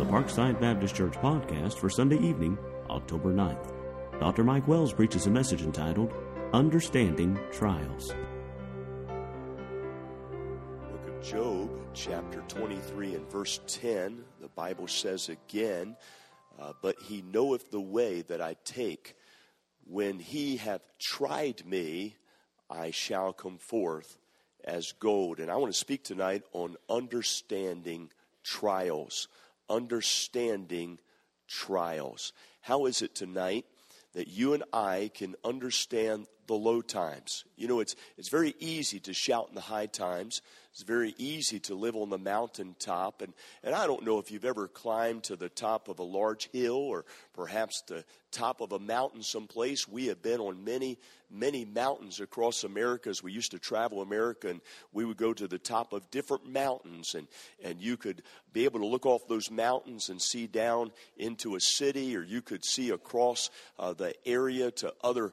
Parkside Baptist Church podcast for Sunday evening, October 9th. Dr. Mike Wells preaches a message entitled, Understanding Trials. Book of Job, chapter 23 and verse 10, the Bible says again, but he knoweth the way that I take. When he hath tried me, I shall come forth as gold. And I want to speak tonight on understanding trials. Understanding trials. How is it tonight that you and I can understand the low times? You know, it's very easy to shout in the high times. It's very easy to live on the mountaintop. And I don't know if you've ever climbed to the top of a large hill or perhaps the top of a mountain someplace. We have been on many mountains across America as we used to travel America, and we would go to the top of different mountains, and you could be able to look off those mountains and see down into a city, or you could see across the area to other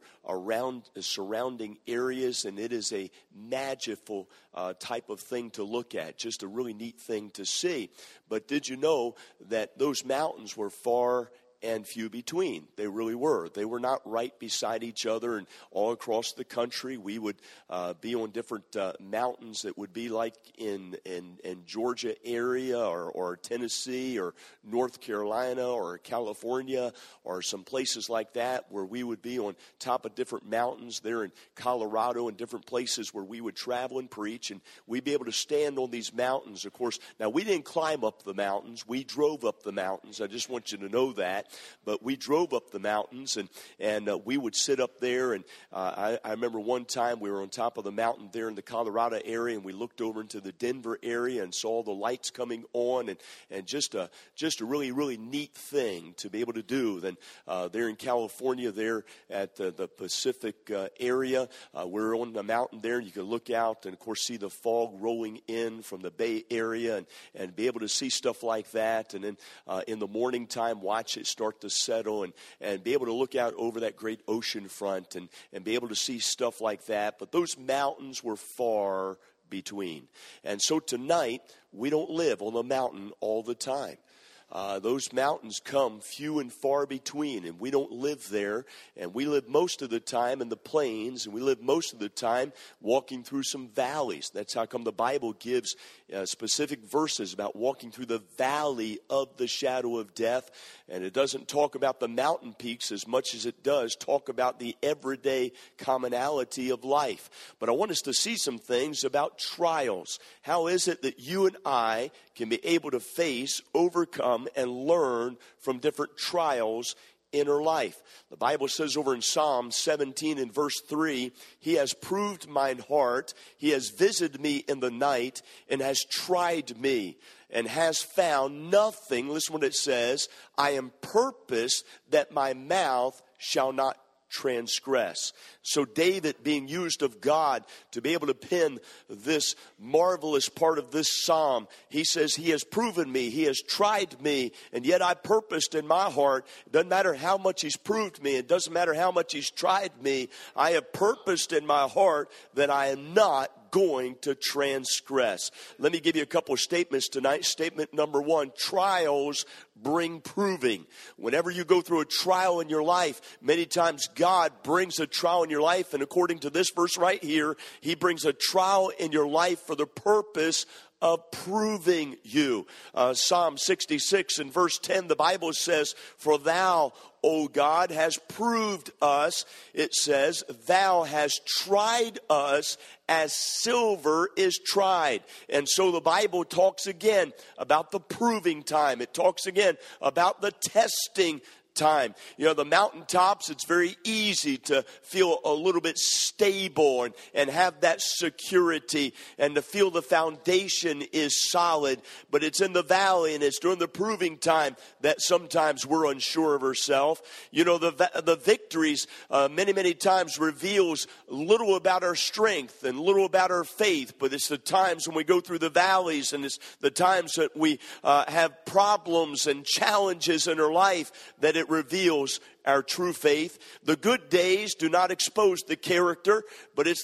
surrounding areas, and it is a magical type of thing to look at, just a really neat thing to see. But did you know that those mountains were far and few between? They really were. They were not right beside each other, and all across the country we would be on different mountains that would be like in Georgia area or Tennessee or North Carolina or California or some places like that, where we would be on top of different mountains there in Colorado and different places where we would travel and preach, and we'd be able to stand on these mountains. Of course, now we didn't climb up the mountains. We drove up the mountains. I just want you to know that. But we drove up the mountains, and we would sit up there. And I remember one time we were on top of the mountain there in the Colorado area, and we looked over into the Denver area and saw the lights coming on, and just a really, really neat thing to be able to do. Then there in California, there at the Pacific area, we're on the mountain there, and you can look out and, of course, see the fog rolling in from the Bay Area and be able to see stuff like that. And then in the morning time, watch it start to settle and be able to look out over that great ocean front and be able to see stuff like that. But those mountains were far between. And so tonight, we don't live on the mountain all the time. Those mountains come few and far between, and we don't live there, and we live most of the time in the plains, and we live most of the time walking through some valleys. That's how come the Bible gives specific verses about walking through the valley of the shadow of death, and it doesn't talk about the mountain peaks as much as it does talk about the everyday commonality of life. But I want us to see some things about trials. How is it that you and I can be able to face, overcome, and learn from different trials in our life? The Bible says over in Psalm 17 and verse 3, He has proved mine heart, He has visited me in the night, and has tried me, and has found nothing. Listen what it says, I am purposed that my mouth shall not transgress. So David, being used of God to be able to pen this marvelous part of this psalm, he says, He has proven me, He has tried me, and yet I purposed in my heart. It doesn't matter how much He's proved me, it doesn't matter how much He's tried me, I have purposed in my heart that I am not going to transgress. Let me give you a couple of statements tonight. Statement number one, trials bring proving. Whenever you go through a trial in your life, many times God brings a trial in your life, and according to this verse right here, He brings a trial in your life for the purpose of proving you. Psalm 66 and verse 10, the Bible says, For thou, O God, has proved us. It says, Thou hast tried us as silver is tried. And so the Bible talks again about the proving time. It talks again about the testing time. You know, the mountaintops, it's very easy to feel a little bit stable and have that security and to feel the foundation is solid. But it's in the valley and it's during the proving time that sometimes we're unsure of ourselves. You know, the victories many times reveals little about our strength and little about our faith. But it's the times when we go through the valleys and it's the times that we have problems and challenges in our life that it reveals our true faith. The good days do not expose the character, but it's the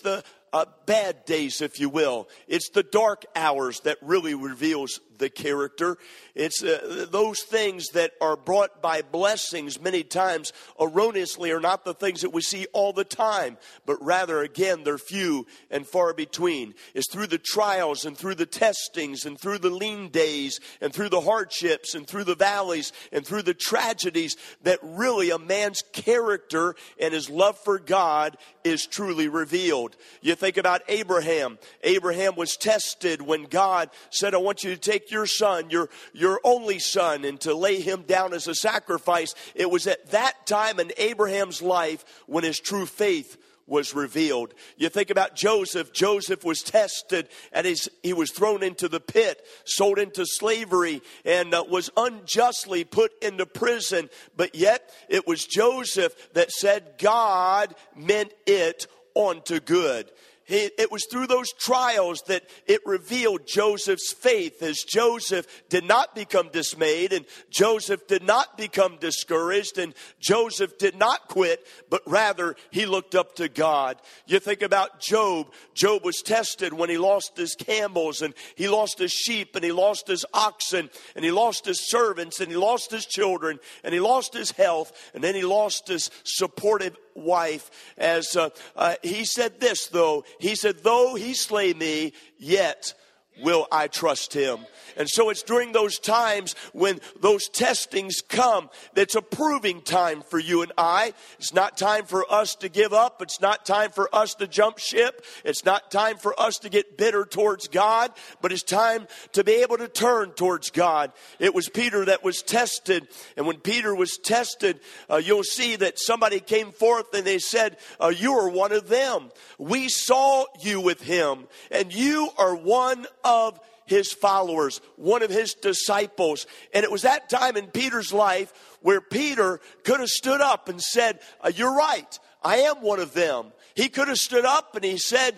bad days, if you will. It's the dark hours that really reveals the character. It's those things that are brought by blessings many times erroneously are not the things that we see all the time, but rather, again, they're few and far between. It's through the trials and through the testings and through the lean days and through the hardships and through the valleys and through the tragedies that really a man's character and his love for God is truly revealed. You think about Abraham. Abraham was tested when God said, I want you to take your son, your only son, and to lay him down as a sacrifice. It was at that time in Abraham's life when his true faith was revealed. You think about Joseph. Joseph was tested and he was thrown into the pit, sold into slavery, and was unjustly put into prison. But yet it was Joseph that said God meant it unto good. It was through those trials that it revealed Joseph's faith, as Joseph did not become dismayed, and Joseph did not become discouraged, and Joseph did not quit, but rather he looked up to God. You think about Job. Job was tested when he lost his camels, and he lost his sheep, and he lost his oxen, and he lost his servants, and he lost his children, and he lost his health, and then he lost his supportive wife. As he said this, though, he said, though he slay me, yet will I trust him. And so it's during those times when those testings come that's a proving time for you and I. It's not time for us to give up. It's not time for us to jump ship. It's not time for us to get bitter towards God, but it's time to be able to turn towards God. It was Peter that was tested, and when Peter was tested, you'll see that somebody came forth and they said, you are one of them. We saw you with him, and you are one of his followers, one of his disciples. And it was that time in Peter's life where Peter could have stood up and said, you're right, I am one of them. He could have stood up and he said,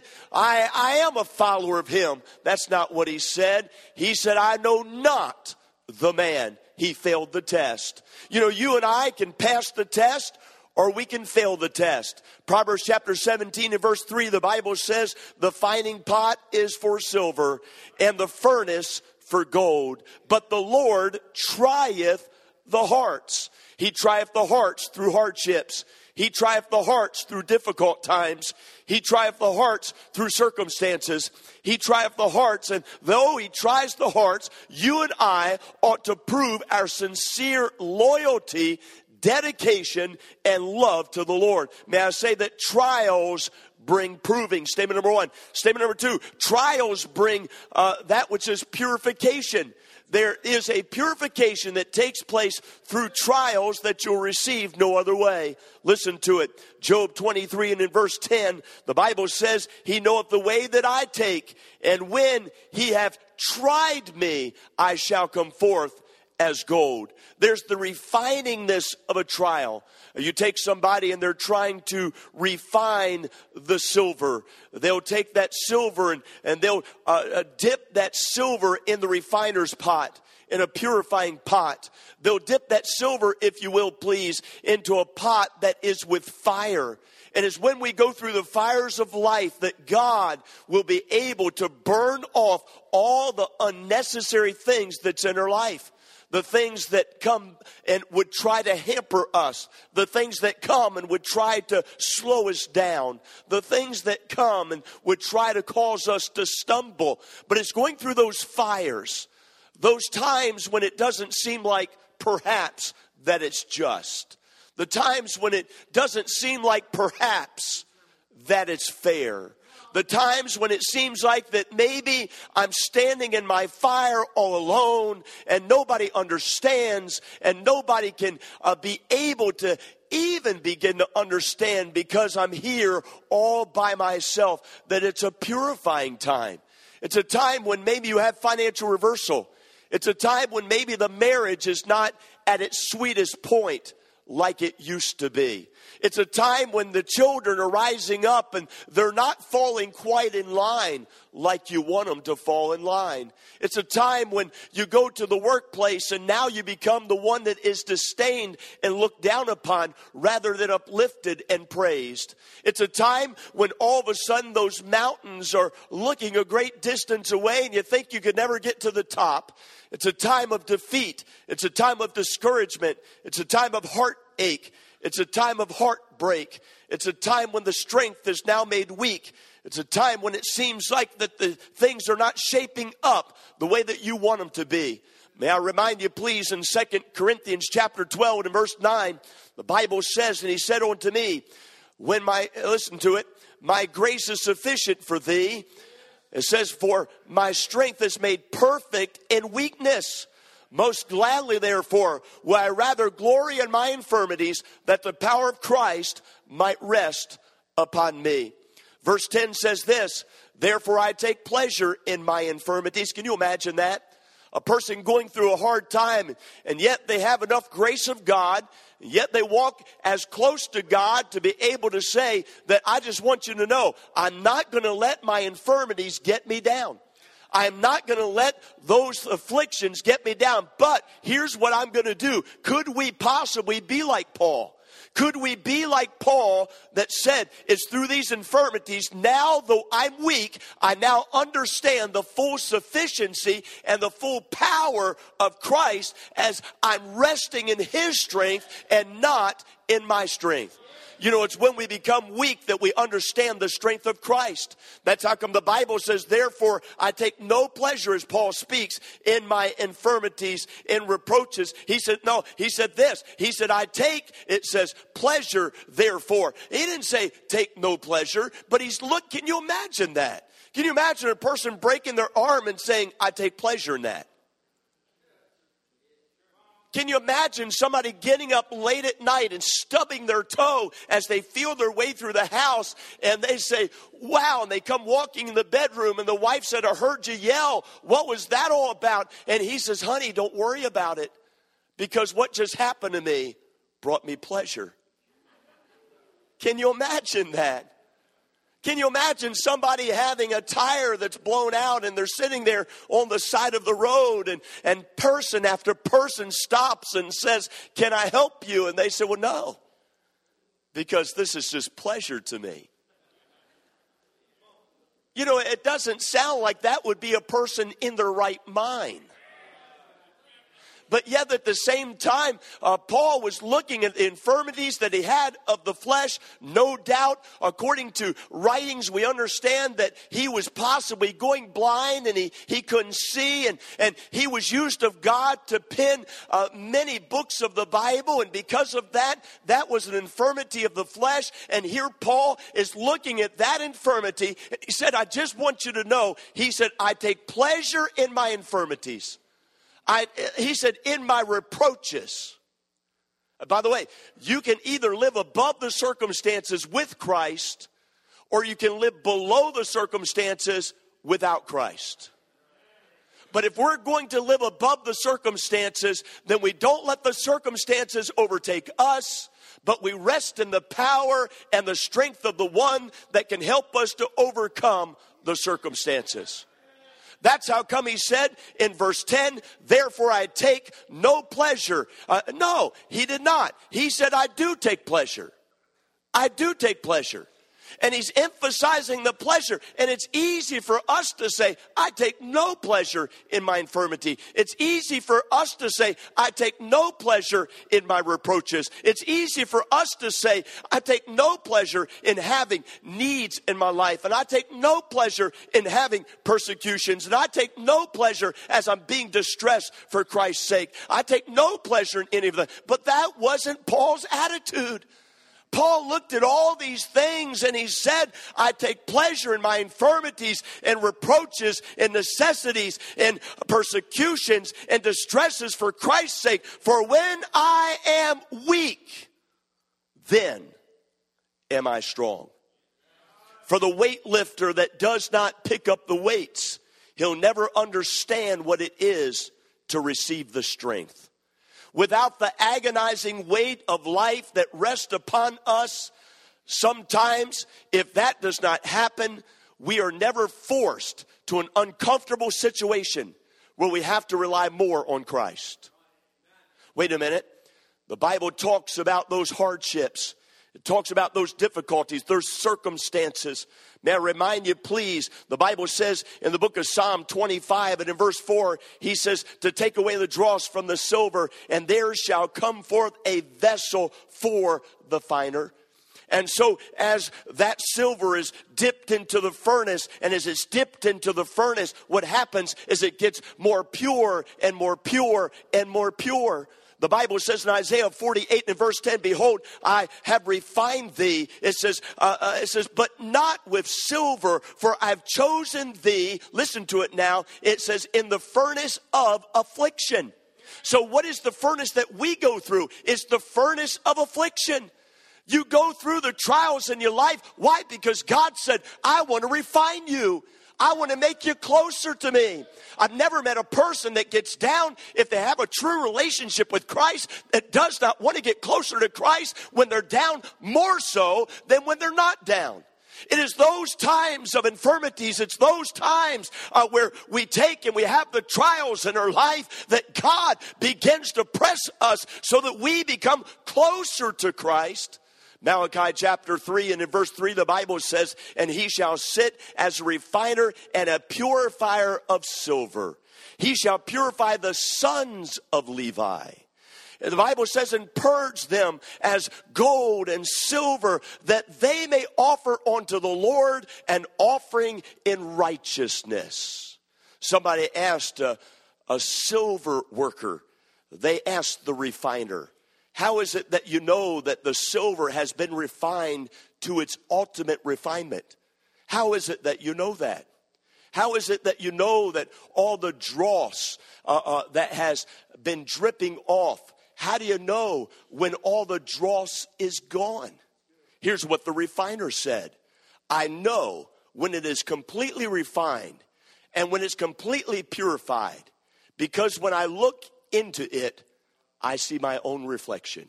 I am a follower of him. That's not what he said. He said, I know not the man. He failed the test. You know, you and I can pass the test, or we can fail the test. Proverbs chapter 17 and verse 3, the Bible says, the finding pot is for silver, and the furnace for gold. But the Lord trieth the hearts. He trieth the hearts through hardships. He trieth the hearts through difficult times. He trieth the hearts through circumstances. He trieth the hearts, and though he tries the hearts, you and I ought to prove our sincere loyalty, dedication, and love to the Lord. May I say that trials bring proving. Statement number one. Statement number two, trials bring that which is purification. There is a purification that takes place through trials that you'll receive no other way. Listen to it. Job 23 and in verse 10, the Bible says, he knoweth the way that I take, and when he hath tried me, I shall come forth as gold. There's the refiningness of a trial. You take somebody and they're trying to refine the silver. They'll take that silver and they'll dip that silver in the refiner's pot, in a purifying pot. They'll dip that silver, if you will, please, into a pot that is with fire. And it's when we go through the fires of life that God will be able to burn off all the unnecessary things that's in our life. The things that come and would try to hamper us. The things that come and would try to slow us down. The things that come and would try to cause us to stumble. But it's going through those fires, those times when it doesn't seem like perhaps that it's just. The times when it doesn't seem like perhaps that it's fair. The times when it seems like that maybe I'm standing in my fire all alone and nobody understands and nobody can be able to even begin to understand because I'm here all by myself, that it's a purifying time. It's a time when maybe you have financial reversal. It's a time when maybe the marriage is not at its sweetest point like it used to be. It's a time when the children are rising up and they're not falling quite in line like you want them to fall in line. It's a time when you go to the workplace and now you become the one that is disdained and looked down upon rather than uplifted and praised. It's a time when all of a sudden those mountains are looking a great distance away and you think you could never get to the top. It's a time of defeat. It's a time of discouragement. It's a time of heartache. It's a time of heartbreak. It's a time when the strength is now made weak. It's a time when it seems like that the things are not shaping up the way that you want them to be. May I remind you, please, in 2 Corinthians chapter 12 and verse 9, the Bible says, and he said unto me, listen to it, my grace is sufficient for thee. It says, for my strength is made perfect in weakness. Most gladly, therefore, will I rather glory in my infirmities, that the power of Christ might rest upon me. Verse 10 says this, therefore I take pleasure in my infirmities. Can you imagine that? A person going through a hard time, and yet they have enough grace of God, and yet they walk as close to God to be able to say that I just want you to know, I'm not going to let my infirmities get me down. I'm not going to let those afflictions get me down. But here's what I'm going to do. Could we possibly be like Paul? Could we be like Paul that said, it's through these infirmities, now though I'm weak, I now understand the full sufficiency and the full power of Christ as I'm resting in his strength and not in my strength. You know, it's when we become weak that we understand the strength of Christ. That's how come the Bible says, therefore, I take no pleasure, as Paul speaks, in my infirmities, in reproaches. He said, no, he said this. He said, it says, pleasure, therefore. He didn't say take no pleasure, but can you imagine that? Can you imagine a person breaking their arm and saying, I take pleasure in that? Can you imagine somebody getting up late at night and stubbing their toe as they feel their way through the house and they say, wow, and they come walking in the bedroom and the wife said, I heard you yell. What was that all about? And he says, honey, don't worry about it because what just happened to me brought me pleasure. Can you imagine that? Can you imagine somebody having a tire that's blown out and they're sitting there on the side of the road and person after person stops and says, can I help you? And they say, well, no, because this is just pleasure to me. You know, it doesn't sound like that would be a person in their right mind. But yet at the same time, Paul was looking at the infirmities that he had of the flesh. No doubt, according to writings, we understand that he was possibly going blind and he couldn't see. And he was used of God to pen many books of the Bible. And because of that, that was an infirmity of the flesh. And here Paul is looking at that infirmity. He said, I just want you to know, he said, I take pleasure in my infirmities. He said, in my reproaches. By the way, you can either live above the circumstances with Christ, or you can live below the circumstances without Christ. But if we're going to live above the circumstances, then we don't let the circumstances overtake us, but we rest in the power and the strength of the one that can help us to overcome the circumstances. That's how come he said in verse 10, therefore I take no pleasure. No, he did not. He said, I do take pleasure. I do take pleasure. And he's emphasizing the pleasure. And it's easy for us to say, I take no pleasure in my infirmity. It's easy for us to say, I take no pleasure in my reproaches. It's easy for us to say, I take no pleasure in having needs in my life. And I take no pleasure in having persecutions. And I take no pleasure as I'm being distressed for Christ's sake. I take no pleasure in any of that. But that wasn't Paul's attitude. Paul looked at all these things and he said, I take pleasure in my infirmities and reproaches and necessities and persecutions and distresses for Christ's sake. For when I am weak, then am I strong. For the weightlifter that does not pick up the weights, he'll never understand what it is to receive the strength. without the agonizing weight of life that rests upon us. Sometimes, if that does not happen, we are never forced to an uncomfortable situation where we have to rely more on Christ. Wait a minute. The Bible talks about those hardships. It talks about those difficulties, those circumstances. May I remind you, please, the Bible says in the book of Psalm 25 and in verse 4, he says, to take away the dross from the silver, and there shall come forth a vessel for the finer. And so as that silver is dipped into the furnace, and as it's dipped into the furnace, what happens is it gets more pure and more pure and more pure. The Bible says in Isaiah 48 and verse 10, behold, I have refined thee. It says, but not with silver, for I've chosen thee. Listen to it now. It says, in the furnace of affliction. So what is the furnace that we go through? It's the furnace of affliction. You go through the trials in your life. Why? Because God said, I want to refine you. I want to make you closer to me. I've never met a person that gets down if they have a true relationship with Christ that does not want to get closer to Christ when they're down more so than when they're not down. It is those times of infirmities, it's those times where we take and we have the trials in our life that God begins to press us so that we become closer to Christ. Malachi chapter 3 and in verse 3 the Bible says, and he shall sit as a refiner and a purifier of silver. He shall purify the sons of Levi. And the Bible says, and purge them as gold and silver, that they may offer unto the Lord an offering in righteousness. Somebody asked a silver worker, they asked the refiner, how is it that you know that the silver has been refined to its ultimate refinement? How is it that you know that? How is it that you know that all the dross that has been dripping off, how do you know when all the dross is gone? Here's what the refiner said. I know when it is completely refined and when it's completely purified, because when I look into it, I see my own reflection.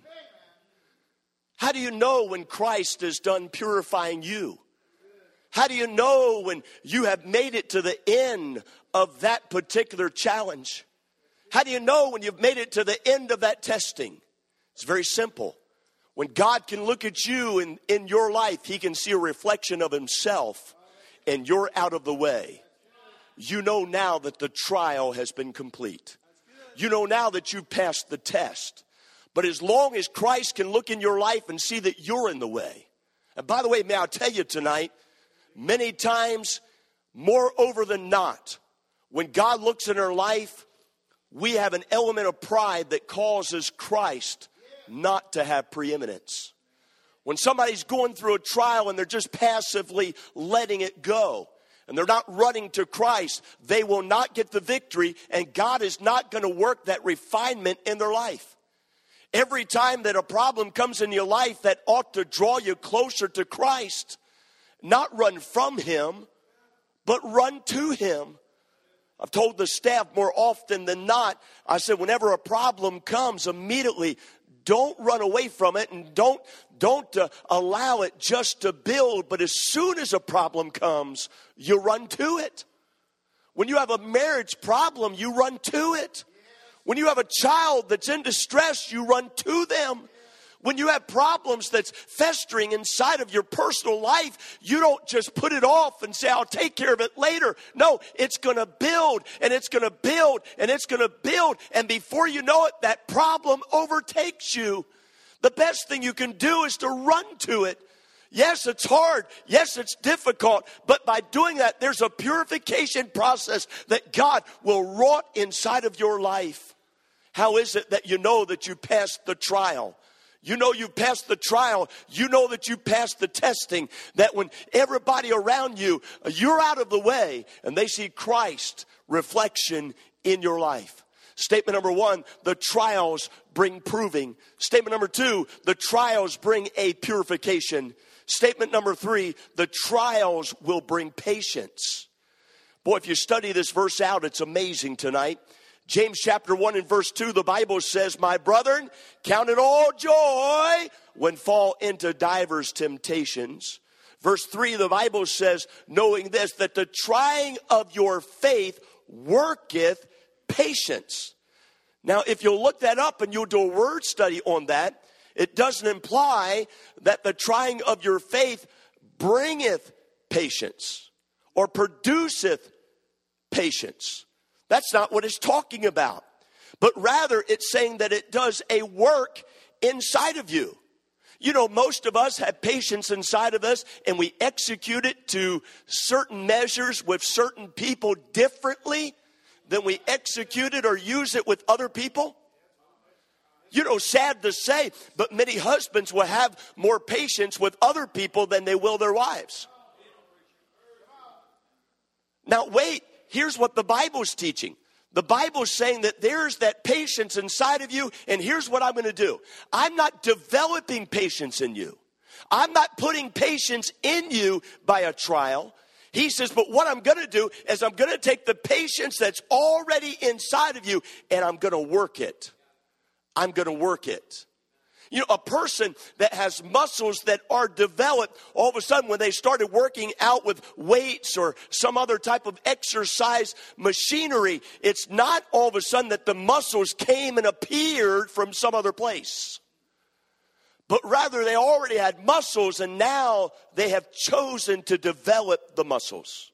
How do you know when Christ is done purifying you? How do you know when you have made it to the end of that particular challenge? How do you know when you've made it to the end of that testing? It's very simple. When God can look at you in your life, he can see a reflection of himself, and you're out of the way. You know now that the trial has been complete. You know now that you've passed the test. But as long as Christ can look in your life and see that you're in the way. And by the way, may I tell you tonight, many times, more over than not, when God looks in our life, we have an element of pride that causes Christ not to have preeminence. When somebody's going through a trial and they're just passively letting it go, and they're not running to Christ, they will not get the victory, and God is not going to work that refinement in their life. Every time that a problem comes in your life that ought to draw you closer to Christ, not run from him, but run to him. I've told the staff more often than not, I said, whenever a problem comes, immediately don't run away from it, and don't allow it just to build. But as soon as a problem comes, you run to it. When you have a marriage problem, you run to it. When you have a child that's in distress, you run to them. When you have problems that's festering inside of your personal life, you don't just put it off and say, I'll take care of it later. No, it's going to build, and it's going to build, and it's going to build. And before you know it, that problem overtakes you. The best thing you can do is to run to it. Yes, it's hard. Yes, it's difficult. But by doing that, there's a purification process that God will wrought inside of your life. How is it that you know that you passed the trial? You know you passed the trial. You know that you passed the testing. That when everybody around you, you're out of the way and they see Christ's reflection in your life. Statement number 1, the trials bring proving. Statement number 2, the trials bring a purification. Statement number 3, the trials will bring patience. Boy, if you study this verse out, it's amazing tonight. James chapter 1 and verse 2, the Bible says, my brethren, count it all joy when fall into divers temptations. Verse 3, the Bible says, knowing this, that the trying of your faith worketh patience. Now, if you'll look that up and you'll do a word study on that, it doesn't imply that the trying of your faith bringeth patience or produceth patience. That's not what it's talking about. But rather, it's saying that it does a work inside of you. You know, most of us have patience inside of us, and we execute it to certain measures with certain people differently than we execute it or use it with other people. You know, sad to say, but many husbands will have more patience with other people than they will their wives. Now, wait, here's what the Bible's teaching. The Bible's saying that there's that patience inside of you, and here's what I'm going to do. I'm not developing patience in you. I'm not putting patience in you by a trial. He says, but what I'm going to do is I'm going to take the patience that's already inside of you, and I'm going to work it. I'm going to work it. You know, a person that has muscles that are developed, all of a sudden when they started working out with weights or some other type of exercise machinery, it's not all of a sudden that the muscles came and appeared from some other place. But rather they already had muscles, and now they have chosen to develop the muscles.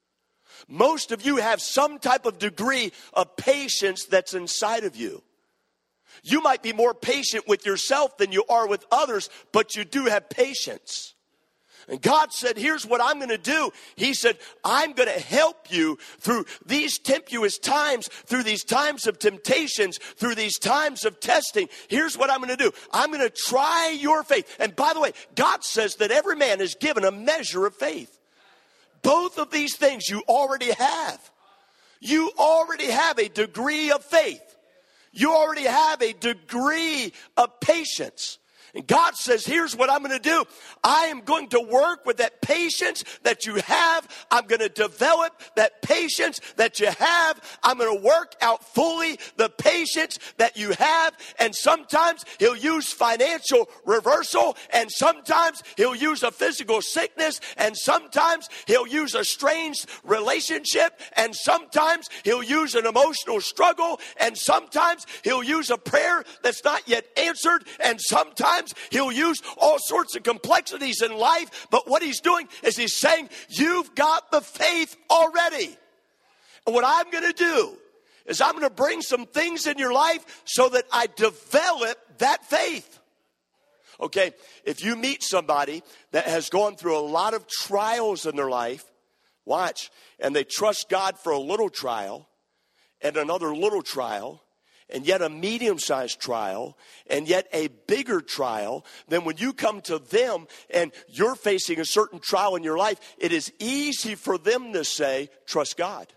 Most of you have some type of degree of patience that's inside of you. You might be more patient with yourself than you are with others, but you do have patience. And God said, here's what I'm going to do. He said, I'm going to help you through these tempestuous times, through these times of temptations, through these times of testing. Here's what I'm going to do. I'm going to try your faith. And by the way, God says that every man is given a measure of faith. Both of these things you already have. You already have a degree of faith. You already have a degree of patience. And God says, here's what I'm going to do. I am going to work with that patience that you have. I'm going to develop that patience that you have. I'm going to work out fully the patience that you have. And sometimes he'll use financial reversal. And sometimes he'll use a physical sickness. And sometimes he'll use a strange relationship. And sometimes he'll use an emotional struggle. And sometimes he'll use a prayer that's not yet answered. And sometimes he'll use all sorts of complexities in life, but what he's doing is he's saying, you've got the faith already. And what I'm going to do is I'm going to bring some things in your life so that I develop that faith. Okay, if you meet somebody that has gone through a lot of trials in their life, watch, and they trust God for a little trial and another little trial, and yet a medium-sized trial, and yet a bigger trial, then when you come to them and you're facing a certain trial in your life, it is easy for them to say, trust God.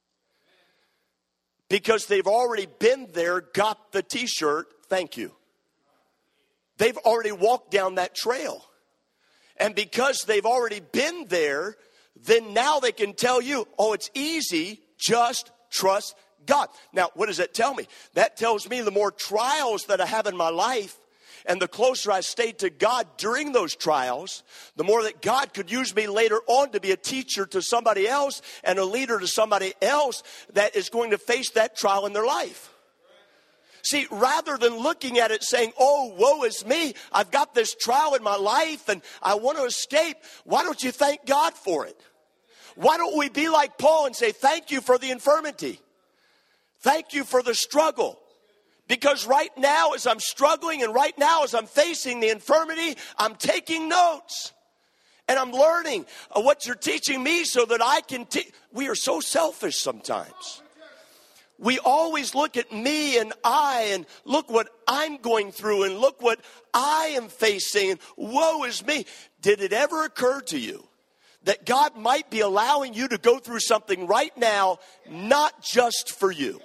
Because they've already been there, got the t-shirt, thank you. They've already walked down that trail. And because they've already been there, then now they can tell you, oh, it's easy, just trust God. Now, what does that tell me? That tells me the more trials that I have in my life and the closer I stay to God during those trials, the more that God could use me later on to be a teacher to somebody else and a leader to somebody else that is going to face that trial in their life. See, rather than looking at it saying, oh, woe is me, I've got this trial in my life and I want to escape, why don't you thank God for it? Why don't we be like Paul and say, thank you for the infirmity? Thank you for the struggle. Because right now as I'm struggling and right now as I'm facing the infirmity, I'm taking notes. And I'm learning what you're teaching me so that I can teach. We are so selfish sometimes. We always look at me and I and look what I'm going through and look what I am facing. And woe is me. Did it ever occur to you that God might be allowing you to go through something right now, not just for you?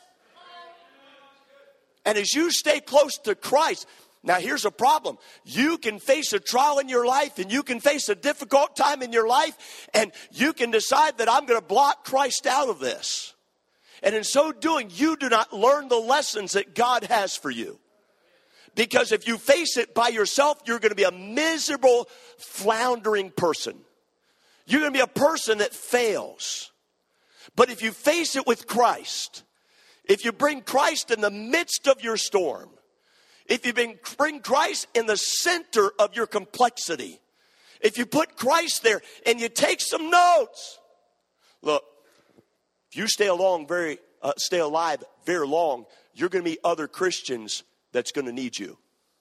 And as you stay close to Christ, now here's a problem. You can face a trial in your life and you can face a difficult time in your life and you can decide that I'm going to block Christ out of this. And in so doing, you do not learn the lessons that God has for you. Because if you face it by yourself, you're going to be a miserable, floundering person. You're going to be a person that fails. But if you face it with Christ, if you bring Christ in the midst of your storm, if you bring Christ in the center of your complexity, if you put Christ there and you take some notes, look, if you stay alive very long, you're going to meet other Christians that's going to need you.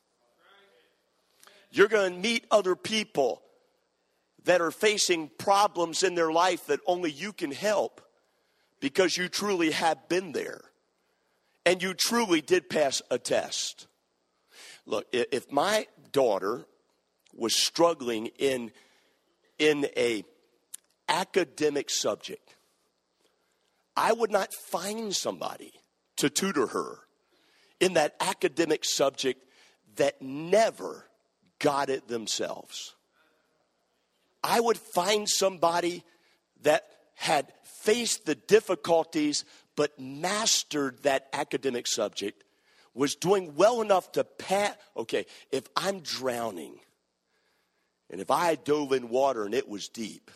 You're going to meet other people that are facing problems in their life that only you can help because you truly have been there and you truly did pass a test. Look, if my daughter was struggling in a academic subject, I would not find somebody to tutor her in that academic subject that never got it themselves. I would find somebody that had faced the difficulties but mastered that academic subject, was doing well enough to pass. Okay, if I'm drowning and if I dove in water and it was deep,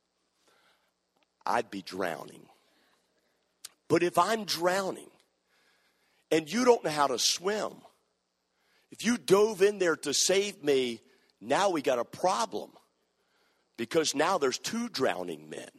I'd be drowning. But if I'm drowning and you don't know how to swim, if you dove in there to save me, now we got a problem. Because now there's 2 drowning men.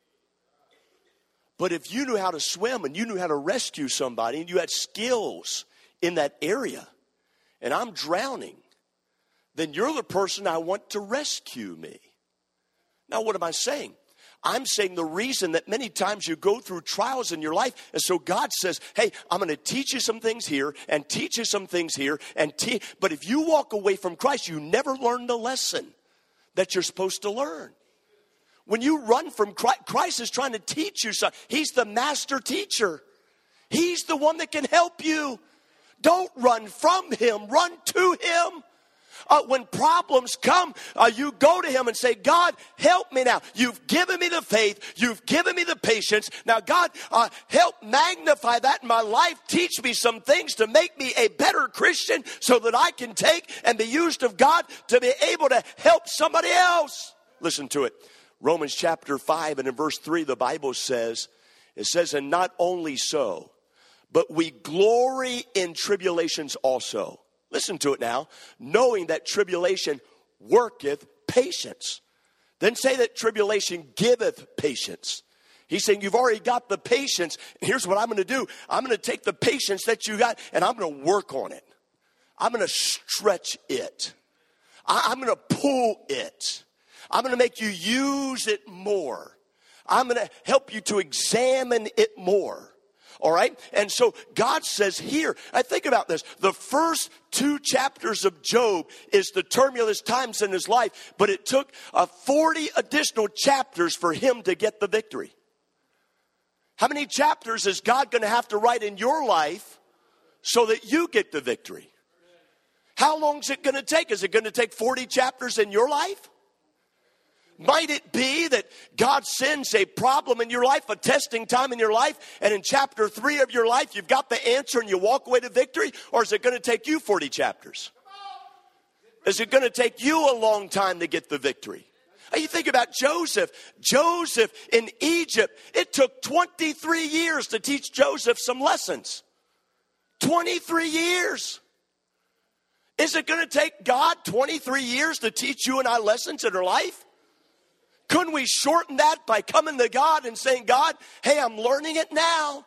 But if you knew how to swim and you knew how to rescue somebody and you had skills in that area and I'm drowning, then you're the person I want to rescue me. Now, what am I saying? I'm saying the reason that many times you go through trials in your life, and so God says, hey, I'm going to teach you some things here and teach you some things here. But if you walk away from Christ, you never learn the lesson that you're supposed to learn. When you run from Christ, Christ is trying to teach you something. He's the master teacher. He's the one that can help you. Don't run from him, run to him. When problems come, you go to him and say, God, help me now. You've given me the faith. You've given me the patience. Now, God, help magnify that in my life. Teach me some things to make me a better Christian so that I can take and be used of God to be able to help somebody else. Listen to it. Romans chapter 5 and in verse 3, the Bible says, it says, and not only so, but we glory in tribulations also. Listen to it now. Knowing that tribulation worketh patience. Then say that tribulation giveth patience. He's saying you've already got the patience. Here's what I'm going to do. I'm going to take the patience that you got and I'm going to work on it. I'm going to stretch it. I'm going to pull it. I'm going to make you use it more. I'm going to help you to examine it more. All right? And so God says here, I think about this. The first 2 chapters of Job is the tumultuous times in his life, but it took 40 additional chapters for him to get the victory. How many chapters is God going to have to write in your life so that you get the victory? How long is it going to take? Is it going to take 40 chapters in your life? Might it be that God sends a problem in your life, a testing time in your life, and in chapter 3 of your life, you've got the answer and you walk away to victory? Or is it going to take you 40 chapters? Is it going to take you a long time to get the victory? You think about Joseph. Joseph in Egypt, it took 23 years to teach Joseph some lessons. 23 years. Is it going to take God 23 years to teach you and I lessons in our life? Couldn't we shorten that by coming to God and saying, God, hey, I'm learning it now?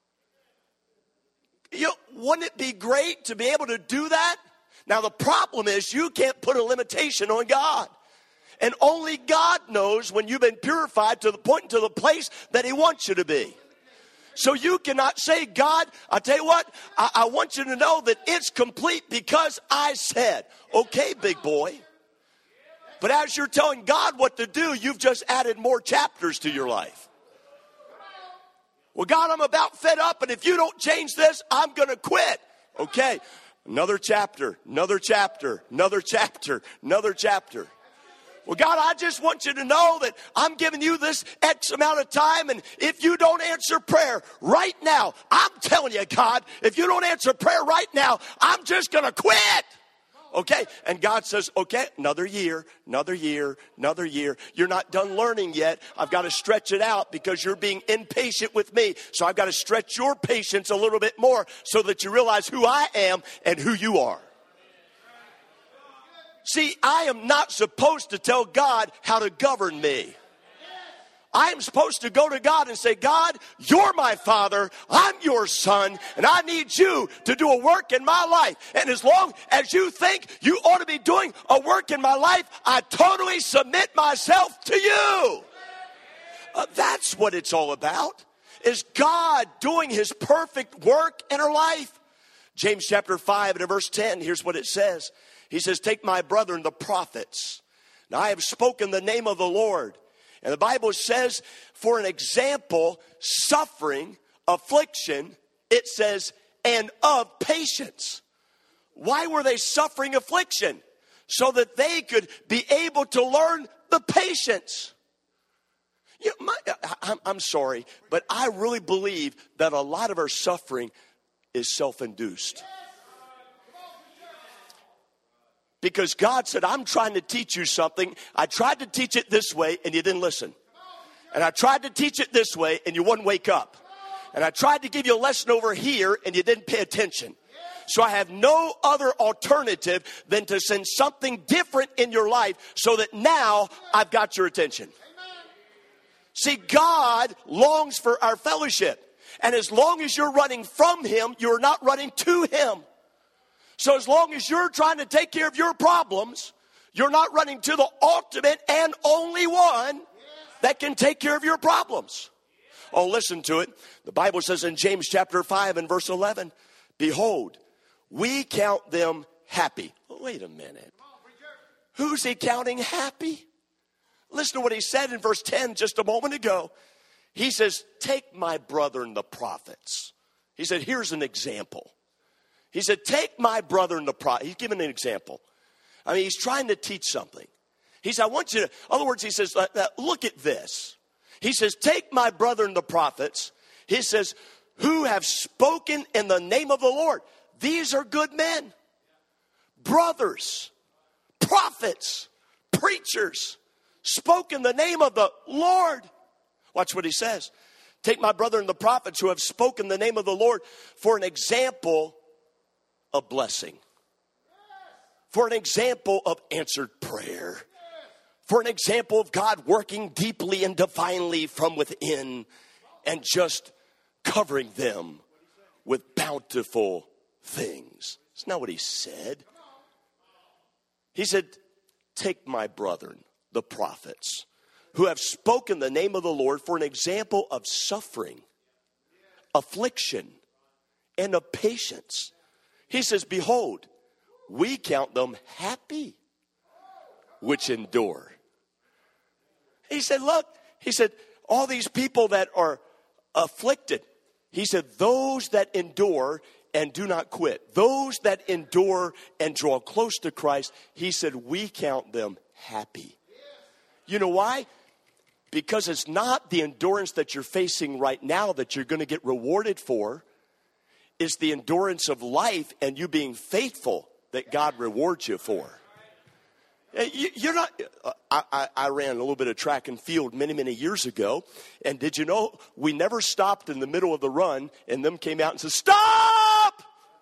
Wouldn't it be great to be able to do that? Now, the problem is you can't put a limitation on God. And only God knows when you've been purified to the point, to the place that he wants you to be. So you cannot say, God, I'll tell you what, I want you to know that it's complete because I said, okay, big boy. But as you're telling God what to do, you've just added more chapters to your life. Well, God, I'm about fed up, and if you don't change this, I'm going to quit. Okay, another chapter, another chapter, another chapter, another chapter. Well, God, I just want you to know that I'm giving you this X amount of time, and if you don't answer prayer right now, I'm telling you, God, if you don't answer prayer right now, I'm just going to quit. Okay? And God says, okay, another year. You're not done learning yet. I've got to stretch it out because you're being impatient with me. So I've got to stretch your patience a little bit more so that you realize who I am and who you are. See, I am not supposed to tell God how to govern me. I am supposed to go to God and say, God, you're my father, I'm your son, and I need you to do a work in my life. And as long as you think you ought to be doing a work in my life, I totally submit myself to you. That's what it's all about, is God doing his perfect work in our life. James chapter 5 and verse 10, here's what it says. He says, take my brethren, the prophets. Now I have spoken the name of the Lord. And the Bible says, for an example, suffering, affliction, it says, and of patience. Why were they suffering affliction? So that they could be able to learn the patience. I'm sorry, but I really believe that a lot of our suffering is self-induced. Because God said, I'm trying to teach you something. I tried to teach it this way and you didn't listen. And I tried to teach it this way and you wouldn't wake up. And I tried to give you a lesson over here and you didn't pay attention. So I have no other alternative than to send something different in your life so that now I've got your attention. See, God longs for our fellowship. And as long as you're running from him, you're not running to him. So as long as you're trying to take care of your problems, you're not running to the ultimate and only one that can take care of your problems. Oh, listen to it. The Bible says in James chapter 5 and verse 11, behold, we count them happy. Oh, wait a minute. Who's he counting happy? Listen to what he said in verse 10 just a moment ago. He says, take my brethren, the prophets. He said, here's an example. He said, take my brother and the prophet. He's giving an example. I mean, he's trying to teach something. He said, I want you to, in other words, he says, look at this. He says, take my brother and the prophets. He says, who have spoken in the name of the Lord. These are good men. Brothers, prophets, preachers, spoke in the name of the Lord. Watch what he says. Take my brother and the prophets who have spoken the name of the Lord for an example a blessing, for an example of answered prayer, for an example of God working deeply and divinely from within and just covering them with bountiful things. It's not what he said. He said, take my brethren, the prophets, who have spoken the name of the Lord for an example of suffering, affliction, and of patience. He says, behold, we count them happy which endure. He said, look, he said, all these people that are afflicted, he said, those that endure and do not quit, those that endure and draw close to Christ, he said, we count them happy. You know why? Because it's not the endurance that you're facing right now that you're going to get rewarded for. It's the endurance of life and you being faithful that God rewards you for. You're not. I ran a little bit of track and field many years ago, and did you know we never stopped in the middle of the run, and them came out and said, "Stop!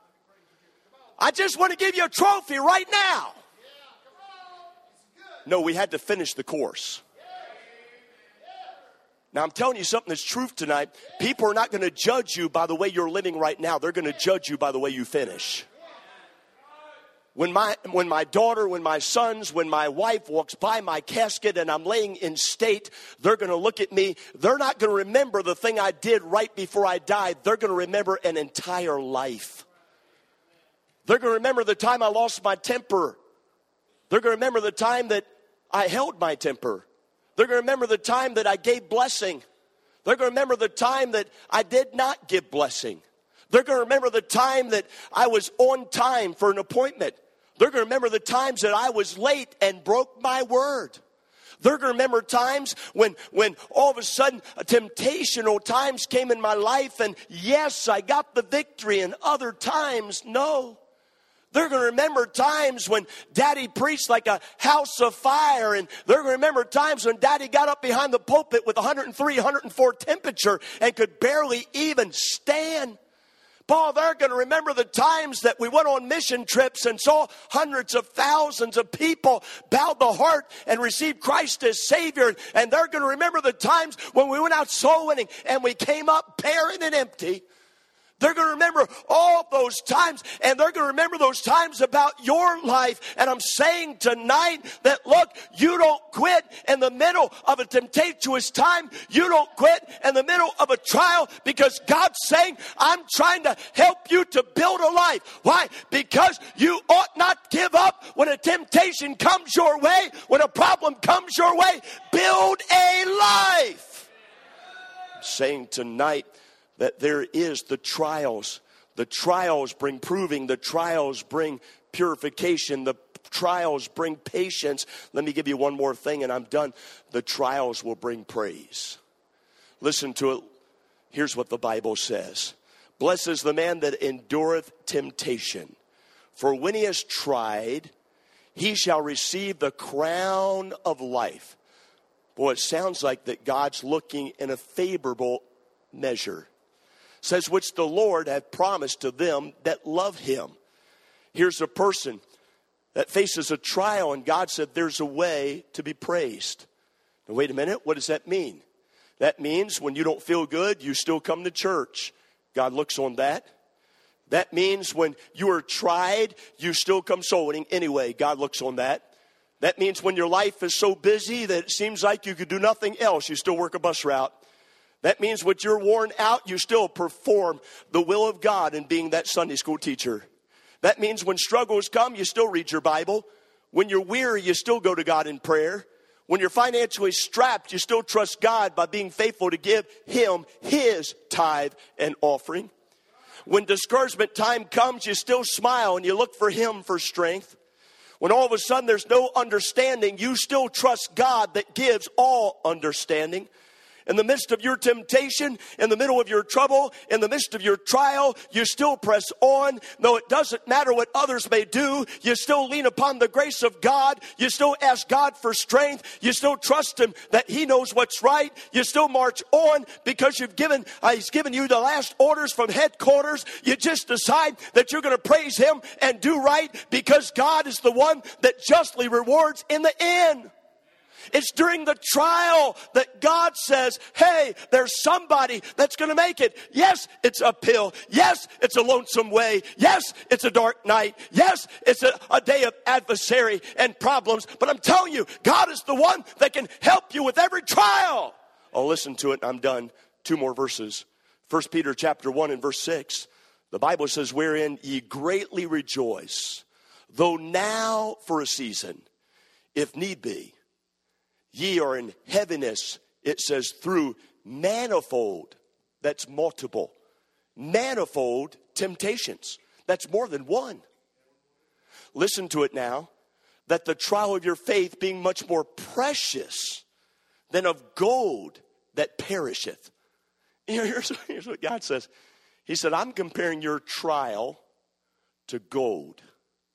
I just want to give you a trophy right now." No, we had to finish the course. Now, I'm telling you something that's truth tonight. People are not going to judge you by the way you're living right now. They're going to judge you by the way you finish. When my daughter, when my sons, when my wife walks by my casket and I'm laying in state, they're going to look at me. They're not going to remember the thing I did right before I died. They're going to remember an entire life. They're going to remember the time I lost my temper. They're going to remember the time that I held my temper. They're going to remember the time that I gave blessing. They're going to remember the time that I did not give blessing. They're going to remember the time that I was on time for an appointment. They're going to remember the times that I was late and broke my word. They're going to remember times when all of a sudden temptational times came in my life, and yes, I got the victory, and other times, no. They're going to remember times when Daddy preached like a house of fire, and they're going to remember times when Daddy got up behind the pulpit with 103, 104 temperature and could barely even stand. Paul, they're going to remember the times that we went on mission trips and saw hundreds of thousands of people bow the heart and receive Christ as Savior. And they're going to remember the times when we went out soul winning and we came up barren and empty. They're going to remember all those times, and they're going to remember those times about your life. And I'm saying tonight that, look, you don't quit in the middle of a tempestuous time. You don't quit in the middle of a trial, because God's saying, I'm trying to help you to build a life. Why? Because you ought not give up when a temptation comes your way, when a problem comes your way. Build a life. I'm saying tonight that there is the trials. The trials bring proving. The trials bring purification. The trials bring patience. Let me give you one more thing and I'm done. The trials will bring praise. Listen to it. Here's what the Bible says. Blessed is the man that endureth temptation. For when he is tried, he shall receive the crown of life. Boy, it sounds like that God's looking in a favorable measure. Says, which the Lord hath promised to them that love him. Here's a person that faces a trial, and God said there's a way to be praised. Now, wait a minute, what does that mean? That means when you don't feel good, you still come to church. God looks on that. That means when you are tried, you still come soul winning anyway. God looks on that. That means when your life is so busy that it seems like you could do nothing else, you still work a bus route. That means when you're worn out, you still perform the will of God in being that Sunday school teacher. That means when struggles come, you still read your Bible. When you're weary, you still go to God in prayer. When you're financially strapped, you still trust God by being faithful to give him his tithe and offering. When discouragement time comes, you still smile and you look for him for strength. When all of a sudden there's no understanding, you still trust God that gives all understanding. In the midst of your temptation, in the middle of your trouble, in the midst of your trial, you still press on. Though it doesn't matter what others may do, you still lean upon the grace of God. You still ask God for strength. You still trust him that he knows what's right. You still march on because he's given you the last orders from headquarters. You just decide that you're going to praise him and do right because God is the one that justly rewards in the end. It's during the trial that God says, hey, there's somebody that's going to make it. Yes, it's uphill. Yes, it's a lonesome way. Yes, it's a dark night. Yes, it's a day of adversary and problems. But I'm telling you, God is the one that can help you with every trial. Oh, listen to it. I'm done. 2 more verses. 1 Peter chapter 1 and verse 6. The Bible says, wherein ye greatly rejoice, though now for a season, if need be, ye are in heaviness, it says, through manifold, that's multiple, manifold temptations. That's more than one. Listen to it now, that the trial of your faith being much more precious than of gold that perisheth. Here's what God says. He said, I'm comparing your trial to gold.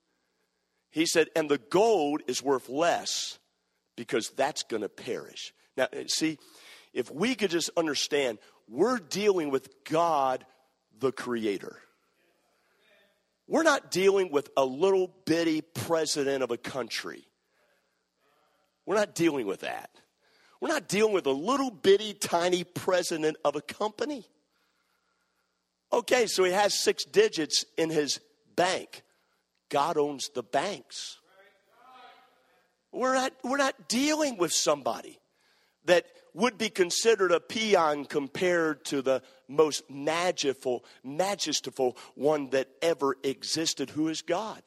He said, and the gold is worth less because that's going to perish. Now, see, if we could just understand, we're dealing with God, the Creator. We're not dealing with a little bitty president of a country. We're not dealing with that. We're not dealing with a little bitty tiny president of a company. Okay, so he has 6 digits in his bank. God owns the banks. We're not dealing with somebody that would be considered a peon compared to the most majestiful one that ever existed, who is God.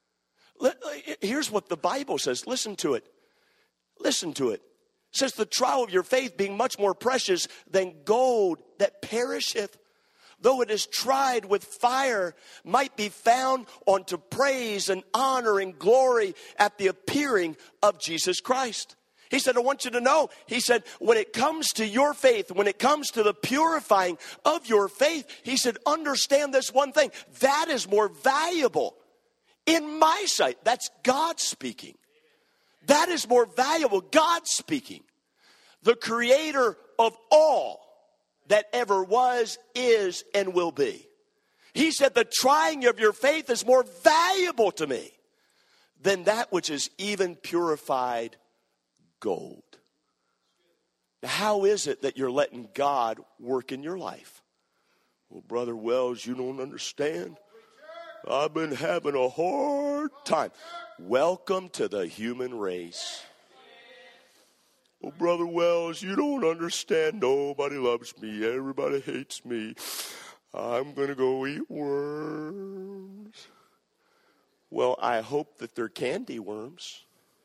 Here's what the Bible says. Listen to it. Listen to it. It says, the trial of your faith being much more precious than gold that perisheth, though it is tried with fire, might be found unto praise and honor and glory at the appearing of Jesus Christ. He said, I want you to know, he said, when it comes to your faith, when it comes to the purifying of your faith, he said, understand this one thing. That is more valuable in my sight. That's God speaking. That is more valuable. God speaking. The creator of all that ever was, is, and will be. He said, the trying of your faith is more valuable to me than that which is even purified gold. Now, how is it that you're letting God work in your life? Well, Brother Wells, you don't understand. I've been having a hard time. Welcome to the human race. Well, Brother Wells, you don't understand. Nobody loves me. Everybody hates me. I'm going to go eat worms. Well, I hope that they're candy worms.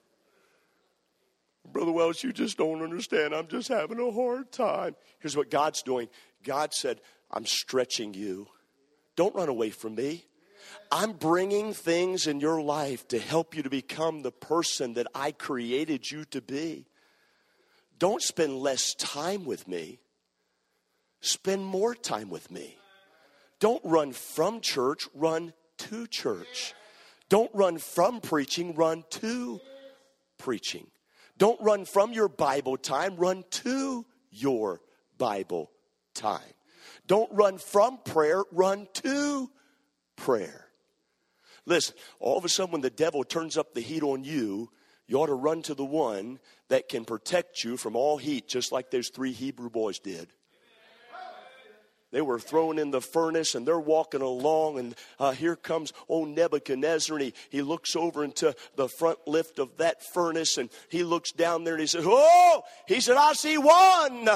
Brother Wells, you just don't understand. I'm just having a hard time. Here's what God's doing. God said, I'm stretching you. Don't run away from me. I'm bringing things in your life to help you to become the person that I created you to be. Don't spend less time with me. Spend more time with me. Don't run from church, run to church. Don't run from preaching, run to preaching. Don't run from your Bible time, run to your Bible time. Don't run from prayer, run to prayer. Listen, all of a sudden when the devil turns up the heat on you, you ought to run to the one that can protect you from all heat, just like those 3 Hebrew boys did. They were thrown in the furnace, and they're walking along, and here comes old Nebuchadnezzar, and he looks over into the front lift of that furnace, and he looks down there, and he says, oh! He said, I see 1,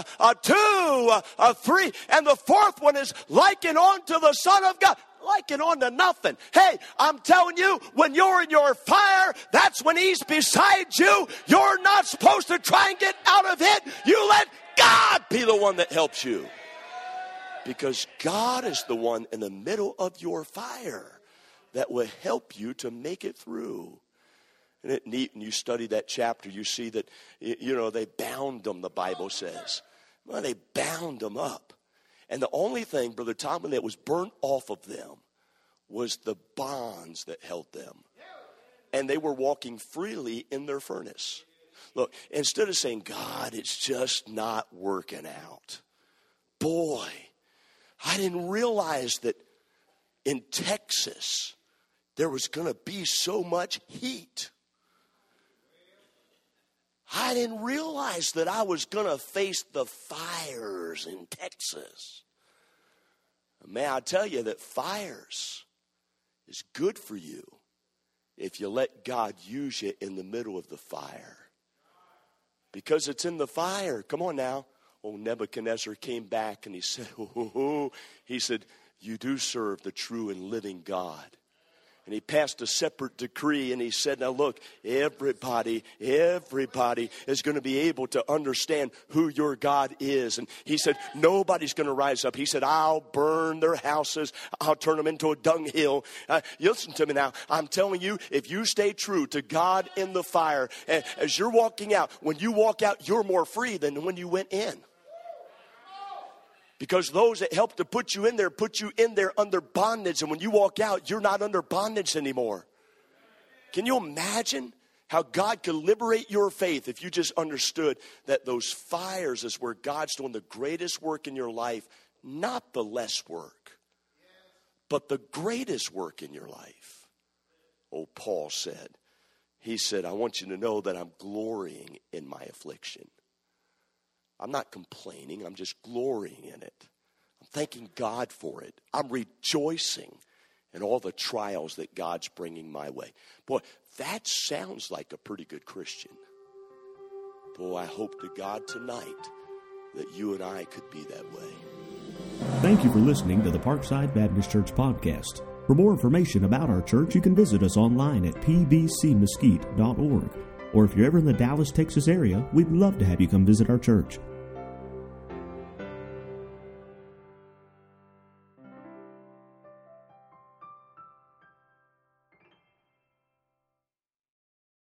2, 3, and the 4th one is likened unto the Son of God. Likened on to nothing. Hey, I'm telling you, when you're in your fire, that's when he's beside you. You're not supposed to try and get out of it. You let God be the one that helps you. Because God is the one in the middle of your fire that will help you to make it through. Isn't it neat? When you study that chapter, you see that, they bound them, the Bible says. Well, they bound them up. And the only thing, Brother Tom, that was burnt off of them was the bonds that held them. And they were walking freely in their furnace. Look, instead of saying, God, it's just not working out. Boy, I didn't realize that in Texas there was going to be so much heat. I didn't realize that I was going to face the fires in Texas. May I tell you that fires is good for you if you let God use you in the middle of the fire. Because it's in the fire. Come on now. Oh, Nebuchadnezzar came back and he said, you do serve the true and living God. And he passed a separate decree and he said, now look, everybody is going to be able to understand who your God is. And he said, nobody's going to rise up. He said, I'll burn their houses. I'll turn them into a dunghill. Listen to me now. I'm telling you, if you stay true to God in the fire, as you're walking out, when you walk out, you're more free than when you went in. Because those that help to put you in there under bondage. And when you walk out, you're not under bondage anymore. Can you imagine how God could liberate your faith if you just understood that those fires is where God's doing the greatest work in your life, not the less work, but the greatest work in your life. Oh, Paul said, he said, I want you to know that I'm glorying in my affliction. I'm not complaining. I'm just glorying in it. I'm thanking God for it. I'm rejoicing in all the trials that God's bringing my way. Boy, that sounds like a pretty good Christian. Boy, I hope to God tonight that you and I could be that way. Thank you for listening to the Parkside Baptist Church podcast. For more information about our church, you can visit us online at pbcmesquite.org. Or if you're ever in the Dallas, Texas area, we'd love to have you come visit our church.